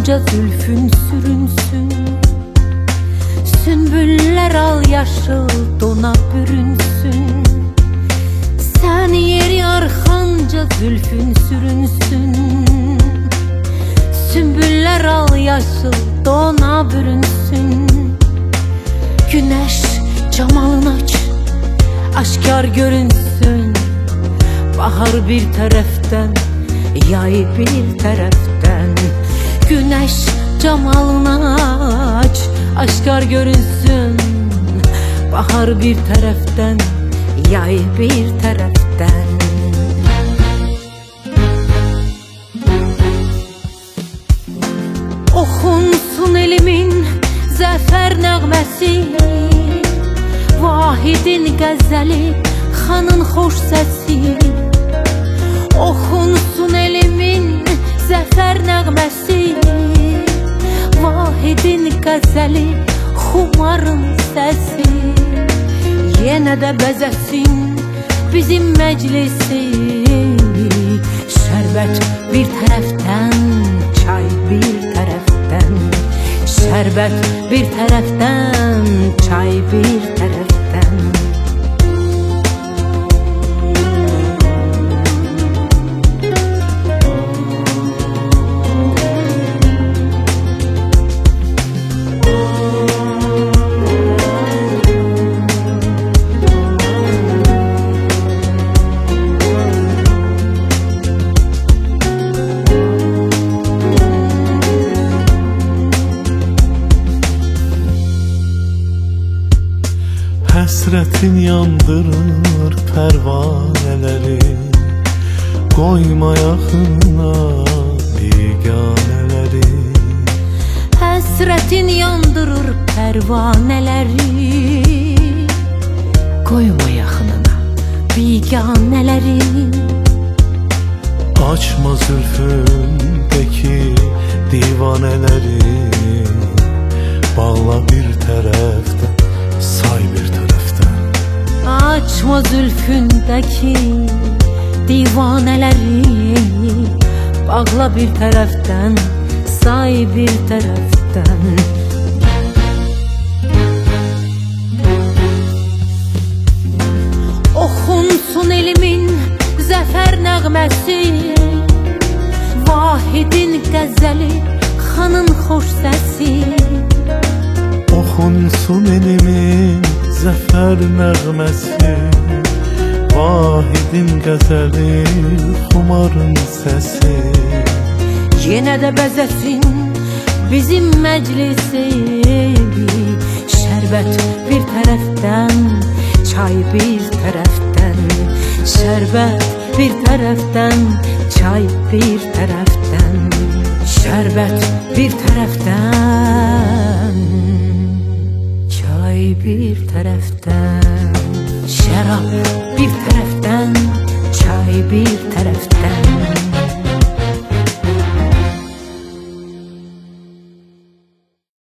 Arxanca zülfün sürünsün. Sümbüller al yaşıl dona bürünsün. Sen yeri arxanca zülfün sürünsün. Sümbüller al yaşıl dona bürünsün. Güneş camalını aç, aşkar görünsün. Bahar bir tərəfdən, yay bir tərəfdən. Güneş camalını aç, aşkar görünsün. Bahar bir tərəfdən, yay bir tərəfdən. Oxunsun elimin zəfər nəğməsi, Vahidin qəzəli, xanın xoş səsi. Oxunsun elimin zəfər nəğməsi, Vahidin qəzəli, xumarın səsi. Yenə də bəzəsin bizim məclisi. Şərbət bir tərəfdən, çay bir tərəfdən. Şərbət bir tərəfdən, çay bir tərəfdən. Həsrətin yandırır pərvanələri, qoyma yaxına biganələri. Həsrətin yandırır pərvanələri, qoyma yaxınına biganələri. Açma zülfündəki divanələri, bağla bir tərəfdən, say bir tərəfdən. Açma zülfündəki divanələri, bağla bir tərəfdən, say bir tərəfdən. Oxunsun elimin zəfər nəğməsi, Vahidin qəzəli, xanın xoş səsi. Oxunsun elimin zəfər nəğməsi, Vahidin qəzəli, xumarın səsi. Yenə də bəzəsin bizim məclisi. Şərbət bir tərəfdən, çay bir tərəfdən. Şərbət bir tərəfdən, çay bir tərəfdən. Şərbət bir tərəfdən, çay bir tərəfdən. Şərab bir tərəfdən, çay bir tərəfdən.